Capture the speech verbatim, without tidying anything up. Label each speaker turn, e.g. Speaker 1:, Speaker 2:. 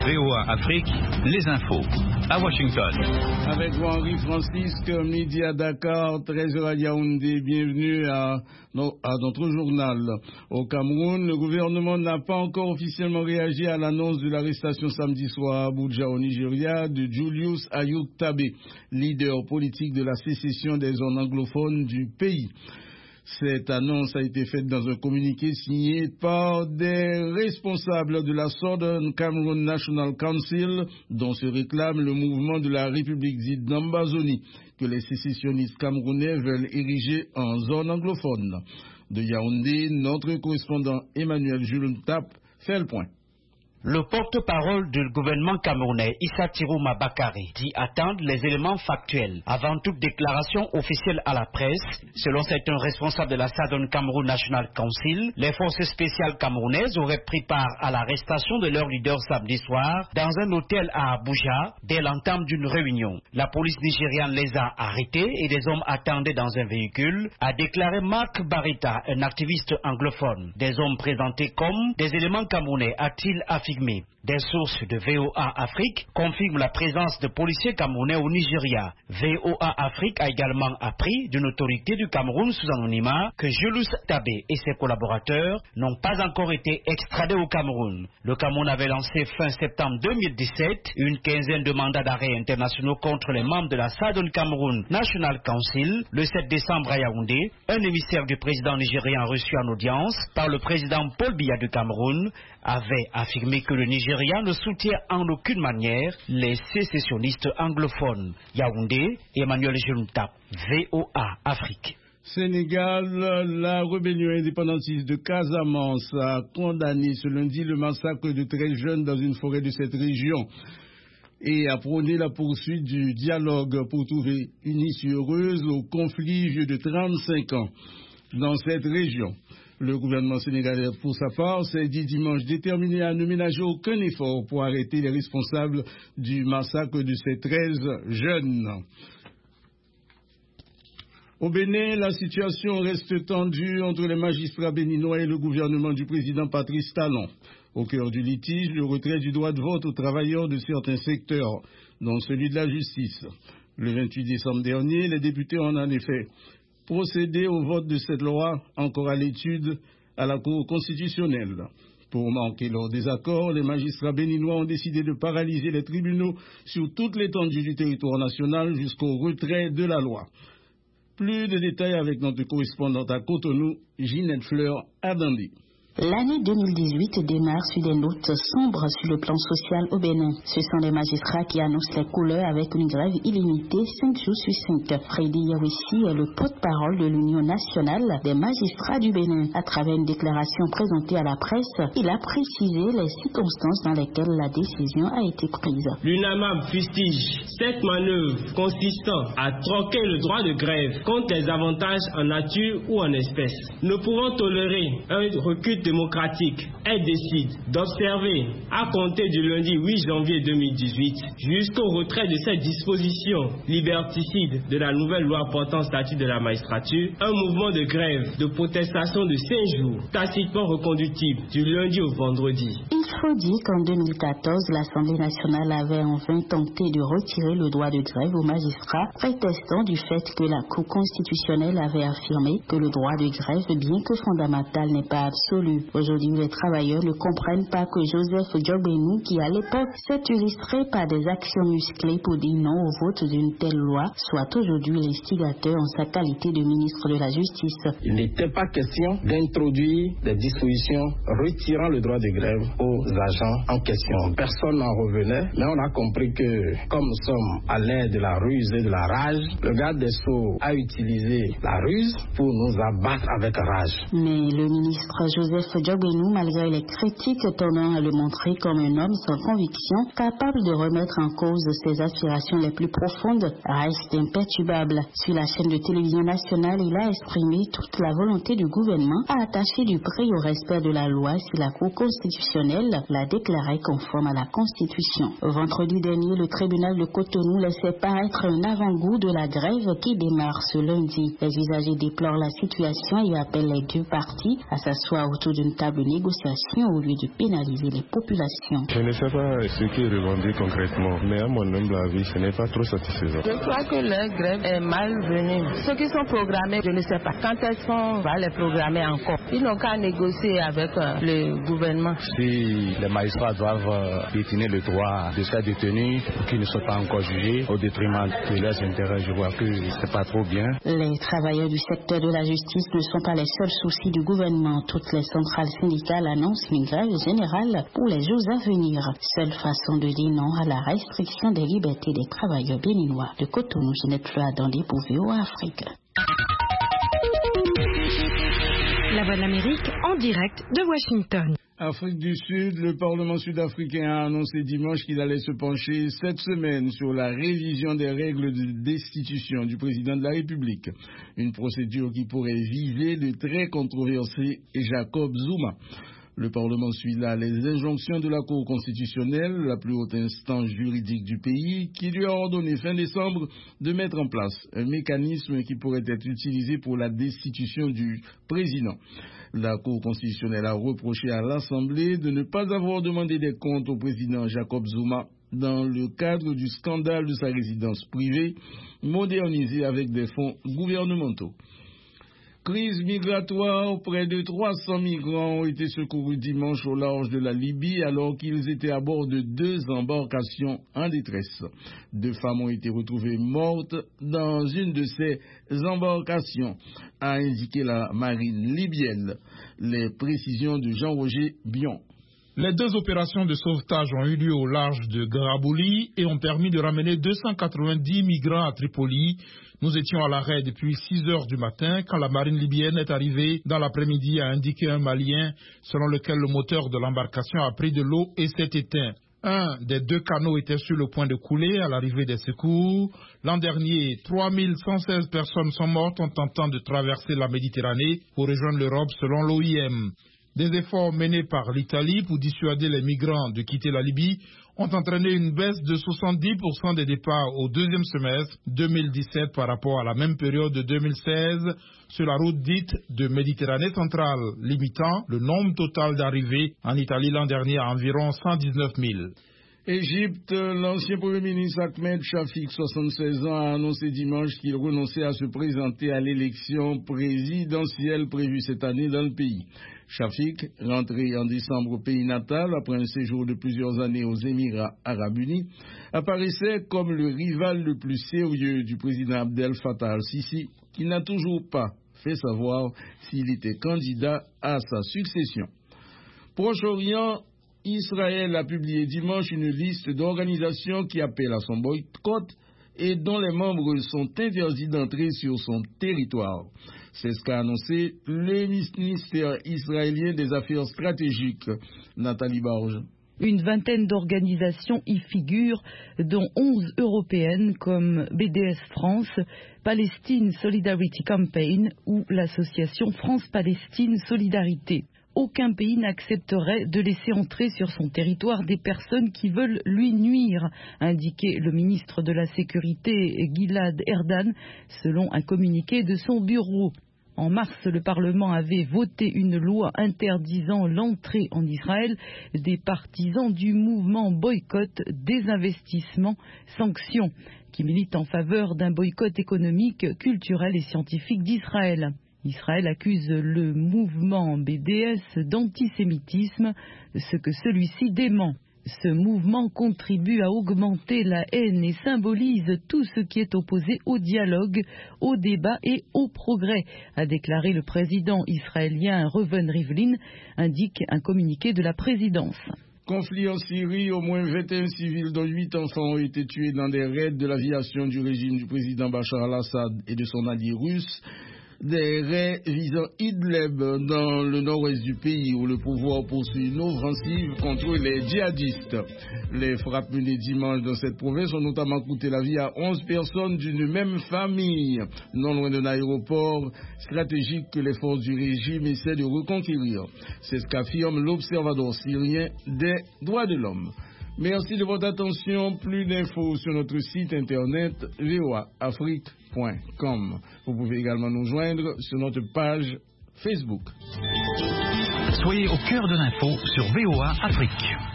Speaker 1: V O A Afrique, les infos, à Washington.
Speaker 2: Avec vous, Henri Francisque, midi à Dakar, treize heures à Yaoundé. Bienvenue à, à notre journal. Au Cameroun, le gouvernement n'a pas encore officiellement réagi à l'annonce de l'arrestation samedi soir à Abuja, au Nigeria, de Julius Ayuk Tabe, leader politique de la sécession des zones anglophones du pays. Cette annonce a été faite dans un communiqué signé par des responsables de la Southern Cameroon National Council, dont se réclame le mouvement de la République dite d'Ambazoni, que les sécessionnistes camerounais veulent ériger en zone anglophone. De Yaoundé, notre correspondant Emmanuel Jules Tap fait le point.
Speaker 3: Le porte-parole du gouvernement camerounais, Issa Tirouma Bakari, dit attendre les éléments factuels avant toute déclaration officielle à la presse. Selon certains responsables de la Southern Cameroon National Council, les forces spéciales camerounaises auraient pris part à l'arrestation de leur leader samedi soir dans un hôtel à Abuja dès l'entame d'une réunion. La police nigériane les a arrêtés et des hommes attendaient dans un véhicule, a déclaré Mark Barita, un activiste anglophone. Des hommes présentés comme des éléments camerounais, a-t-il affirmé. Des sources de V O A Afrique confirment la présence de policiers camerounais au Nigeria. V O A Afrique a également appris d'une autorité du Cameroun sous anonymat que Julius Tabe et ses collaborateurs n'ont pas encore été extradés au Cameroun. Le Cameroun avait lancé fin septembre deux mille dix-sept une quinzaine de mandats d'arrêt internationaux contre les membres de la Southern Cameroon National Council. Le sept décembre à Yaoundé, un émissaire du président nigérien reçu en audience par le président Paul Biya du Cameroun avait affirmé que le Nigeria ne soutient en aucune manière les sécessionnistes anglophones. Yaoundé, Emmanuel Juntap, V O A Afrique.
Speaker 2: Sénégal, la rébellion indépendantiste de Casamance a condamné ce lundi le massacre de treize jeunes dans une forêt de cette région et a prôné la poursuite du dialogue pour trouver une issue heureuse au conflit vieux de trente-cinq ans dans cette région. Le gouvernement sénégalais, pour sa part, s'est dit dimanche déterminé à ne ménager aucun effort pour arrêter les responsables du massacre de ces treize jeunes. Au Bénin, la situation reste tendue entre les magistrats béninois et le gouvernement du président Patrice Talon. Au cœur du litige, le retrait du droit de vote aux travailleurs de certains secteurs, dont celui de la justice. Le vingt-huit décembre dernier, les députés ont en effet procéder au vote de cette loi, encore à l'étude à la Cour constitutionnelle. Pour marquer leur désaccord, les magistrats béninois ont décidé de paralyser les tribunaux sur toute l'étendue du territoire national jusqu'au retrait de la loi. Plus de détails avec notre correspondante à Cotonou, Ginette Fleur Adandi.
Speaker 4: L'année deux mille dix-huit démarre sur des notes sombres sur le plan social au Bénin. Ce sont les magistrats qui annoncent les couleurs avec une grève illimitée cinq jours sur cinq. Freddy Yawissi est le porte-parole de l'Union nationale des magistrats du Bénin. À travers une déclaration présentée à la presse, il a précisé les circonstances dans lesquelles la décision a été prise.
Speaker 5: L'U N A M A B fustige cette manœuvre consistant à troquer le droit de grève contre les avantages en nature ou en espèces. Nous pouvons tolérer un recul démocratique. Elle décide d'observer à compter du lundi huit janvier deux mille dix-huit jusqu'au retrait de cette disposition liberticide de la nouvelle loi portant statut de la magistrature, un mouvement de grève de protestation de cinq jours, tacitement reconductible du lundi au vendredi.
Speaker 4: Il faut dire qu'en deux mille quatorze, l'Assemblée nationale avait en vain tenté de retirer le droit de grève aux magistrats, prétextant du fait que la Cour constitutionnelle avait affirmé que le droit de grève, bien que fondamental, n'est pas absolu. Aujourd'hui, les travailleurs ne comprennent pas que Joseph Djobénou, qui à l'époque s'est illustré par des actions musclées pour dire non au vote d'une telle loi, soit aujourd'hui l'instigateur en sa qualité de ministre de la Justice.
Speaker 6: Il n'était pas question d'introduire des dispositions retirant le droit de grève aux agents en question. Personne n'en revenait, mais on a compris que, comme nous sommes à l'ère de la ruse et de la rage, le garde des Sceaux a utilisé la ruse pour nous abattre avec rage.
Speaker 4: Mais le ministre Joseph Djobénou, malgré les critiques tendant à le montrer comme un homme sans conviction, capable de remettre en cause ses aspirations les plus profondes, reste imperturbable. Sur la chaîne de télévision nationale, il a exprimé toute la volonté du gouvernement à attacher du prix au respect de la loi si la Cour constitutionnelle l'a déclarée conforme à la Constitution. Vendredi dernier, le tribunal de Cotonou laissait paraître un avant-goût de la grève qui démarre ce lundi. Les usagers déplorent la situation et appellent les deux parties à s'asseoir autour autour d'une table de négociation au lieu de pénaliser les populations.
Speaker 7: Je ne sais pas ce qui est revendu concrètement, mais à mon humble avis, ce n'est pas trop satisfaisant.
Speaker 8: Je crois que la grève est malvenue. Ceux qui sont programmés, je ne sais pas quand est-ce qu'on va les programmer encore. Ils n'ont qu'à négocier avec euh, le gouvernement.
Speaker 9: Si les magistrats doivent euh, détenir le droit de ces détenus qui ne sont pas encore jugés au détriment de leurs intérêts, je vois que c'est pas trop bien.
Speaker 4: Les travailleurs du secteur de la justice ne sont pas les seuls soucis du gouvernement. Toutes les centrales syndicales annoncent une grève générale pour les jours à venir. Seule façon de dire non à la restriction des libertés des travailleurs béninois. De Cotonou, Jeanette Floa-Dandé pour V O A Afrique.
Speaker 10: La Voix de l'Amérique en direct de Washington.
Speaker 2: Afrique du Sud, le Parlement sud-africain a annoncé dimanche qu'il allait se pencher cette semaine sur la révision des règles de destitution du président de la République. Une procédure qui pourrait viser le très controversé Jacob Zuma. Le Parlement suit là les injonctions de la Cour constitutionnelle, la plus haute instance juridique du pays, qui lui a ordonné fin décembre de mettre en place un mécanisme qui pourrait être utilisé pour la destitution du président. La Cour constitutionnelle a reproché à l'Assemblée de ne pas avoir demandé des comptes au président Jacob Zuma dans le cadre du scandale de sa résidence privée, modernisée avec des fonds gouvernementaux. Crise migratoire, près de trois cents migrants ont été secourus dimanche au large de la Libye alors qu'ils étaient à bord de deux embarcations en détresse. Deux femmes ont été retrouvées mortes dans une de ces embarcations, a indiqué la marine libyenne. Les précisions de Jean-Roger Bion.
Speaker 11: Les deux opérations de sauvetage ont eu lieu au large de Grabouli et ont permis de ramener deux cent quatre-vingt-dix migrants à Tripoli. Nous étions à l'arrêt depuis six heures du matin quand la marine libyenne est arrivée dans l'après-midi, a indiqué un Malien, selon lequel le moteur de l'embarcation a pris de l'eau et s'est éteint. Un des deux canots était sur le point de couler à l'arrivée des secours. L'an dernier, trois mille cent seize personnes sont mortes en tentant de traverser la Méditerranée pour rejoindre l'Europe selon l'O I M. Des efforts menés par l'Italie pour dissuader les migrants de quitter la Libye ont entraîné une baisse de soixante-dix pour cent des départs au deuxième semestre deux mille dix-sept par rapport à la même période de deux mille seize sur la route dite de Méditerranée centrale, limitant le nombre total d'arrivées en Italie l'an dernier à environ cent dix-neuf mille.
Speaker 2: Égypte, l'ancien Premier ministre Ahmed Shafik, soixante-seize ans, a annoncé dimanche qu'il renonçait à se présenter à l'élection présidentielle prévue cette année dans le pays. Shafik, rentré en décembre au pays natal après un séjour de plusieurs années aux Émirats arabes unis, apparaissait comme le rival le plus sérieux du président Abdel Fattah al-Sisi, qui n'a toujours pas fait savoir s'il était candidat à sa succession. Proche-Orient, Israël a publié dimanche une liste d'organisations qui appellent à son boycott et dont les membres sont interdits d'entrer sur son territoire. C'est ce qu'a annoncé le ministère israélien des Affaires stratégiques, Nathalie Barge.
Speaker 12: Une vingtaine d'organisations y figurent, dont onze européennes comme B D S France, Palestine Solidarity Campaign ou l'association France-Palestine Solidarité. Aucun pays n'accepterait de laisser entrer sur son territoire des personnes qui veulent lui nuire, a indiqué le ministre de la Sécurité Gilad Erdan, selon un communiqué de son bureau. En mars, le Parlement avait voté une loi interdisant l'entrée en Israël des partisans du mouvement boycott, désinvestissement, sanctions, qui milite en faveur d'un boycott économique, culturel et scientifique d'Israël. Israël accuse le mouvement B D S d'antisémitisme, ce que celui-ci dément. Ce mouvement contribue à augmenter la haine et symbolise tout ce qui est opposé au dialogue, au débat et au progrès, a déclaré le président israélien Reuven Rivlin, indique un communiqué de la présidence.
Speaker 2: Conflit en Syrie, au moins vingt et un civils dont huit enfants ont été tués dans des raids de l'aviation du régime du président Bachar al-Assad et de son allié russe. Des raids visant Idlib dans le nord-ouest du pays où le pouvoir poursuit une offensive contre les djihadistes. Les frappes menées dimanche dans cette province ont notamment coûté la vie à onze personnes d'une même famille, non loin d'un aéroport stratégique que les forces du régime essaient de reconquérir. C'est ce qu'affirme l'Observatoire syrien des droits de l'homme. Merci de votre attention. Plus d'infos sur notre site internet v o a afrique point com. Vous pouvez également nous joindre sur notre page Facebook.
Speaker 1: Soyez au cœur de l'info sur V O A Afrique.